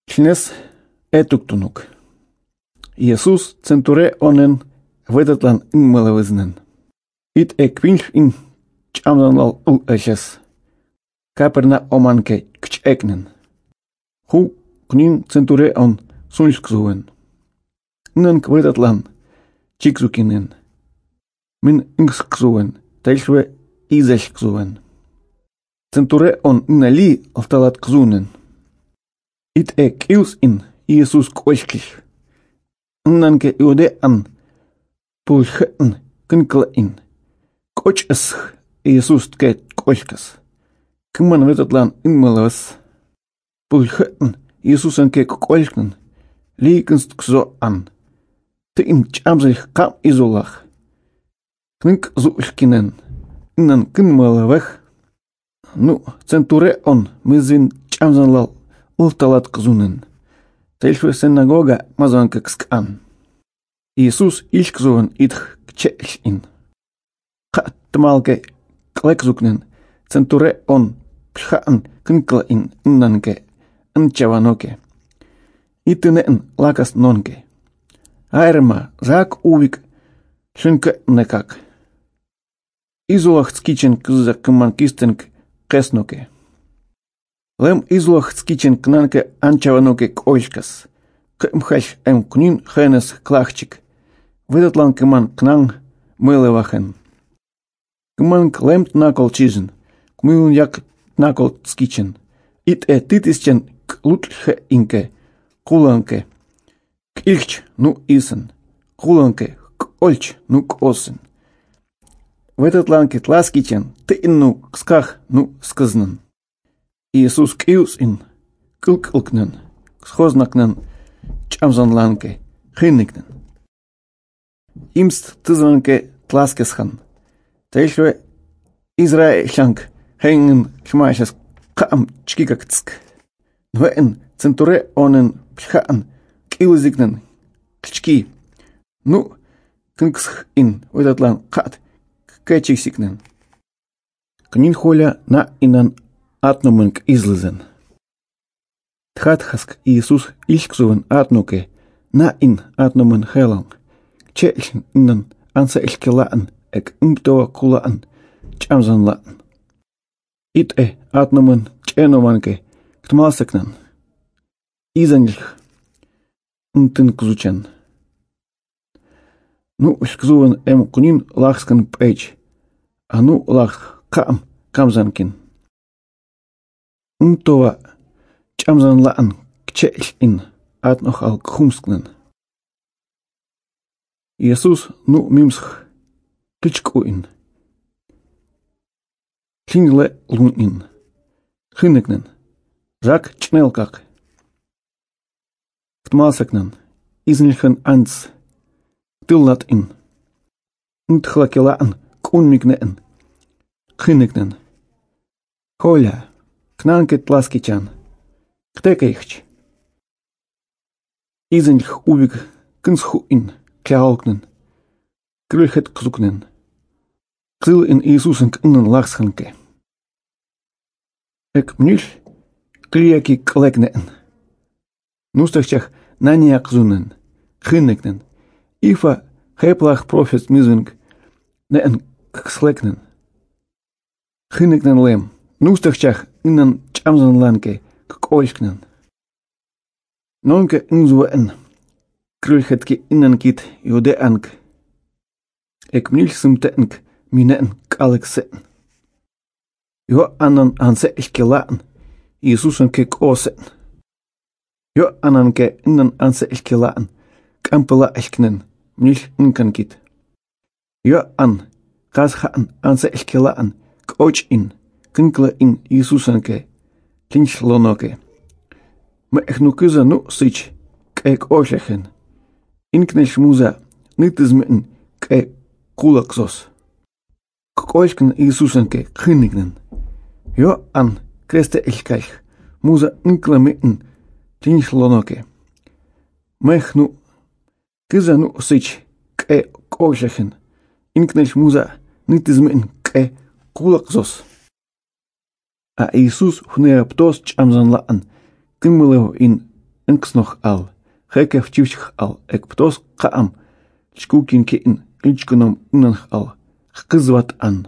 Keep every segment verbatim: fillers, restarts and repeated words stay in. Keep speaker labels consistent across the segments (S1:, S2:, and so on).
S1: Члнес этуктунук. Иисус центуре онен ведатлан инмалавызнен. Ит эквинш ин чамзанлал ул эшес. Каперна оманке кчекнен. Ху книн центуре он суншкзуен. Нанк ведатлан чикзукинен. Min ingskzuen, тельшве изешкзуен. Центуре он инали алталат кзунен. Ит э киус ин Иисус кольшкиш. Нанке иуде ан пульхетн кынкла ин. Коч эсх Иисус ткет кольшкас. Кыман ветатлан инмалавас. Пульхетн Иисус анке кольшкнен. Ликенст кзо ан. Ты им чамзих кам изолах. Кныг зулькинен. Иннан кынмалавах. Ну, центуре он мызвин чамзанлал улталат кзунен. Тельшве синагога мазанка кскан. Иисус ишкзуен итх кчельш ин. Ха тмалке клекзукнен. Центуре он пхаан кынкла ин иннанке инчаваноке. Итынен лакас нонке. Айрма жак увик шынка некак. Изулах цкичен кза кыман кистенк кесноке. Лем изулах цкичен кнанке анчаваноке койшкас. Кымхаш эм книн хенес клахчик. Выдатлан кыман кнан мылевахен. Кыман клем накол чизен. Кмылун як накол цкичен. Ит э титисчен к лутльхе инке. Куланке. К ильч ну исен. Куланке к ольч ну к осен. В этот ланке тласкичен, ты инну ксках ну сказнен. Иисус киус ин, кылкылкнен, схознакнен, чамзан ланке, хинникнен. Имст тызванке тласкесхан. Тельшве Израильшанк, хенген шмайшес кам чкикакцк. Двен центуре онен пхаан, киузикнен, кчки. Ну, кынксх ин, в этот лан кат, кэчиксикнен. Книн холя на инан атнуменк излызен. Тхатхаск Иисус ишкзувен атнуке, на ин атнумен хеланг. Чельшн инан анса ишкелаан, эк имптова кулаан, чамзан лаан. Ит э атнумен ченоманке, ктмалсекнен. Изанилх, нтын кзучен. Ну, ишкзувен эм кунин лахскан пэч. А ну лах кам камзанкин. Умтова чамзан лаан кчельш ин атнохал кхумскнен. Иисус ну мимсх пичку ин. Хингле лун ин. Хинекнен. Жак чнел как. Ктмалсакнен. Изнельхан анц. Тылнат ин. Нтхлакелаан кунмикнен. Хинекнен. Холя. Кнанке тласкичан. Ктекейхч. Изеньх увик кынсху ин. Кляалкнен. Крыльхет кзукнен. Кзыл ин Иисусен кыннен лахсханке. Эк мниш клияки клекнен. Нустахчах нания кзунен. Хинекнен. Ифа хеплах профет мизвинг. Нен кслекнен. Хинекнен лем. Нустахчах иннан чамзан ланке кольшкнен. Нонке инзуэн. Крыльхетки иннан кит юде анг. Эк мниш сымтенг минен калексен. Йо анан ансе ишкелаан. Иисусен ке косен. Йо ананке иннан ансе ишкелаан. Кампела ишкнен. Мниш инкан кит. Йо ан. Казхан ансе ишкелаан. Коч ин. Кынкла ин Иисусенке. Клинч лоноке. Мэхну кыза ну сыч. Кэк ошехен. Инкнеш муза. Нытызмэн. Кэ кулаксос. Кольшкен Иисусенке. Кхынигнен. Йо ан. Кресте ишкайх. Муза инкла мэтн. Клинч лоноке. Мэхну кыза ну сыч. Кэ ошехен. Инкнеш муза. Нытызмэн. Кэ кулаксос. А Иисус хнеаптос чамзан лаан. Кымылев ин инксноch al, gekef tjuvch al, ek ptos kaam, chkukin kitten, ilchkunom unanch al, gkizwat an.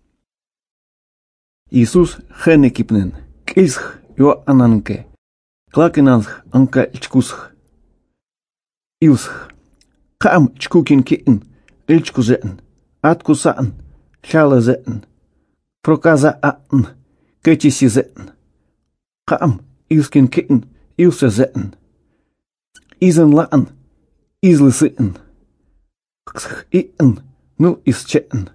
S1: Iisus genekipnen, kilsch jo ananke, klakenanch anka ilchkusch. Ilsch, kaam chkukin kitten, ilchkuzetten, atkusaten, chale zetten, prokaza aten, ketjisi zetten. Kaam, ilskin kitten, ilse zetten. Isen laten, isle zitten. Ksch itten, nu is chetten.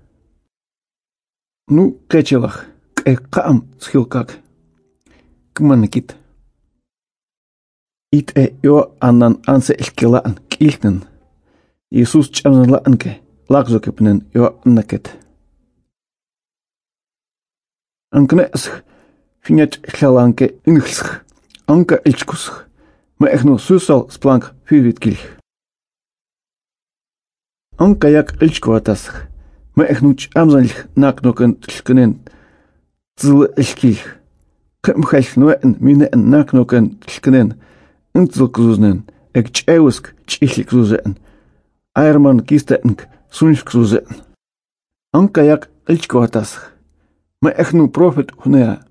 S1: Nu ketjelach, ke kaam schilkak. Kmanekit. It e jo anan anse ilkelaan, kilten. Jezus tjamsen laanke, lakzokepnen jo naket. Anknesch, finjat chalanke ingelsch, anka ilchkusch. Maar echt nog susal splank vuurwitkilch. Anka jak ilchkwatas. Maar echt nog amzanlich naknoken tlkenen. Zil ilchkilch. Kemchalch noen mine en naknoken tlkenen. Intzilkzuznen. Ek tjewusk tjichlikzuzen. Eierman kistenk sunschkzuzen. Anka jak ilchkwatas. Maar echt nog profit hunea.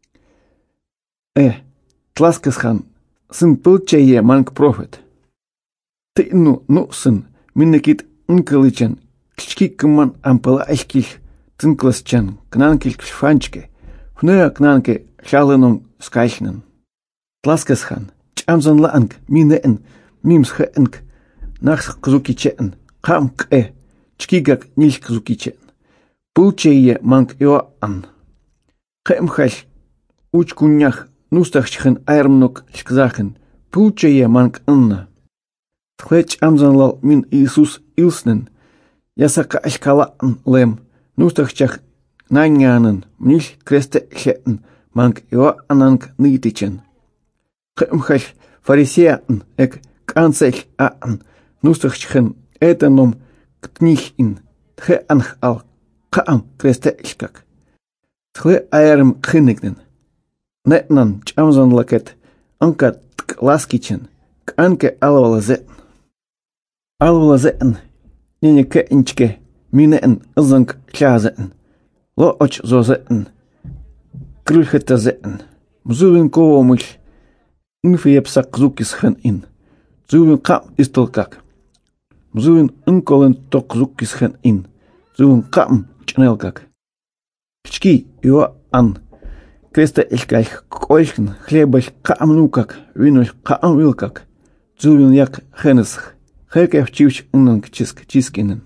S1: Eh, tlaskes gaan. Sin pulcheye mank profit. Te inu no sin minnekit inkelichen, kchkikman ampela eichkich, tinkleschen, knankil kfanchke, hunea knanke, chalenum skaichnen. Tlaskeshan, chamzan laank, mineen, mims heenk, nach kzukichen, kamk e, chkigak nilch kzukichen. Pulcheye mank yo an. Kemchach, uchkunyach, Nustachchen eiermnok schzachen, pulcheye mank inna. Tchlech amzanlal min Iisus ilsnen, jasaka ashkalaan lem, nustachchach nanyanen, mnich kreste chetten, mank yo anank nitichen. Kemchach fariseaten, ek kansech aan, nustachchen etenom ktnich in, tche anch al, kaam kreste ishkak. Tchle eierm khinignen. Netnan chamzan laket, anka tk laskichen, kanke alwala zetten. Alwala zetten, nene ke inchke, mine en azank cha zetten. Lo och zo zetten, krulcheta zetten. Mzuwin kowo much, infjepsak zukis gen in. Zuwin kam istolkak. Mzuwin unkolen tok zukis gen in. Zuwin kam chanelkak. Chki yo an. Kresta ilkach koilchen, chlebach kaamnukak, winuch kaamwilkak, zuwin jak genesch, gekef tjivch unank chisk chiskinen.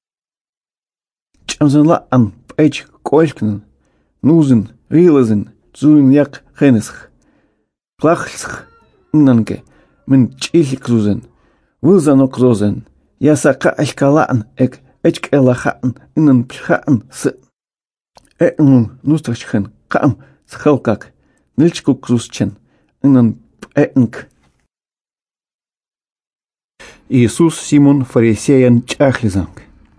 S1: Chamzen la an pech koilchen, nuzen, wilezen, zuwin jak genesch. Klachsch unanke, min chillik zuzen, wilzanok zozen, yasaka ilkalaan ek echk elahaan inan pchaan se. E'nun nustachchen kaam. Schelkak, nilchkuk zuschen, inan peenk. Iisus Simon fariseyan chachlizank.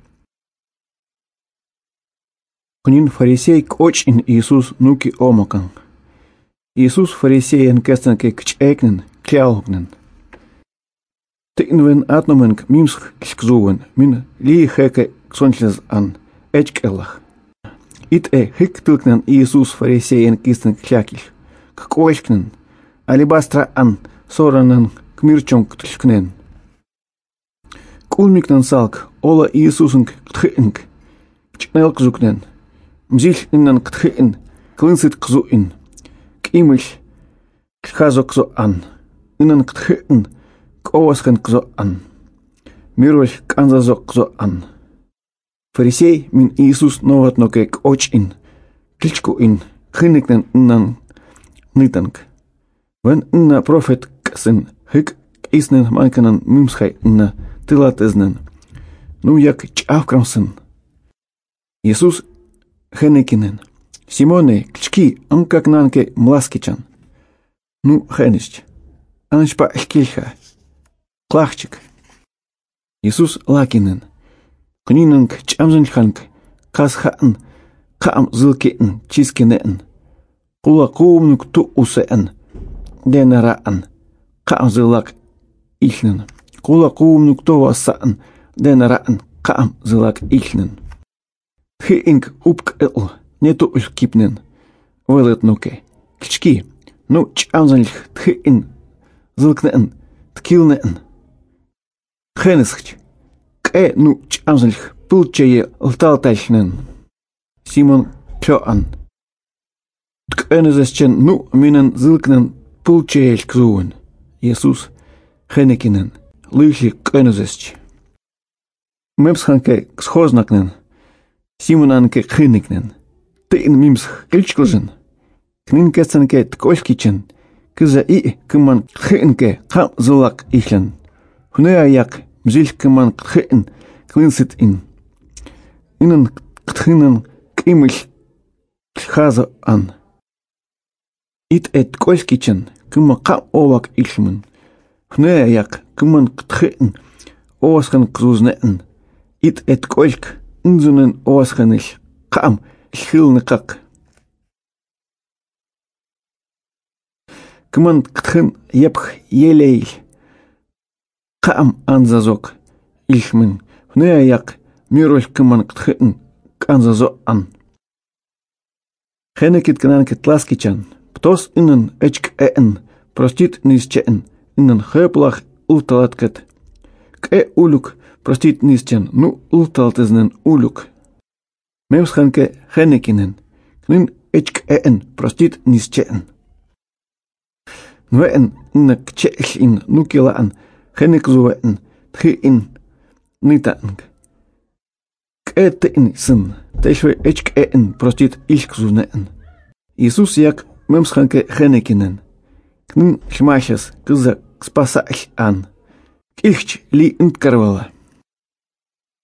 S1: Kunin farisei koch in Iisus nuki omokan. Iisus fariseyan kestanke kcheknen, kjaalgnen. Teinwen atnomenk mimsk kzuen, min li heke ksonchles an, echkelach. It e hiktilknen Iisus fariseyen kisten klakil, kkoilknen, alibastra an, soranen kmirchonk tlknen. Kulmiknen salk, ola Iisusen ktchink, chnelk zoeknen, mzil innen ktchin, klinsit kzuin, kimich, kchazok zo an, innen ktchin, koosken kzo an, mirwel kanzazok zo an. Farisei min Iisus novat nokek och in, kilchko in, khinniknen innan nitank. Wen inna profet kasen, hik isnen mankanan mimschai inna tilateznen, nu jak chafkramsen. Iisus henikinen, Simone, klchki, ankak nanke mlaskichan. Nu henischt, anshpa ilkilcha, klachchik. Iisus lakinen. Kuninank chamzankank, kashaan, kaam zilketen, chiskeneten. Kula kumnuk tu useen, denaraan, qaam zilak ilnen. Kula kuumnuk tova saan denaraan qaam zilak ilnen. Tchiink upk'el netu ulkipnen. Velet nuke. Kichki. Nu chamzanlich tchiin zilknen tkilnen. Tchenischt. K'e nu chamzanlich pulcheye ultaltalchnen. Simon Pjoan. Tk'enezeschen nu minen zilknen pulcheyel kzuun. Jesus Henekinen. Lyshi k'enezesch. Memshanke kshoznaknen. Simonanke kheniknen. Tin mims kilchkuzen. Knin ketsanke tkolkichen. Kiza i kuman khenke qam zulak ihlen. Hunaya yak mzil kuman khen klinsit in. Inen kthinen kimil khaza an. It et kolkichen kuma qam ovak ilmen. Hunaya yak kuman khen oaskan kruznen. It et kolk inzunen oaskanil qam khilnqaq. Kuman kthin yeph yeleil qam anzazok ilhmen. Hunaya yak mirol kuman kthin kanzazo an. Henekit kananke tlaskichan. Ptos innen echk en prostit nischen innen heplach ultalatket. K'e uluk prostit nischen nu ultalteznen uluk. Memschanke henekinen. Knin echk en prostit nischen. Nween inne kchel in nukilaan henekzueen tchi in nitank. K'e te in sin teshwe echk en prostit ilkzuneen. Jesus yak memschanke henekinen. Knin schmachas kza spasach an. Kilch li intkarvala.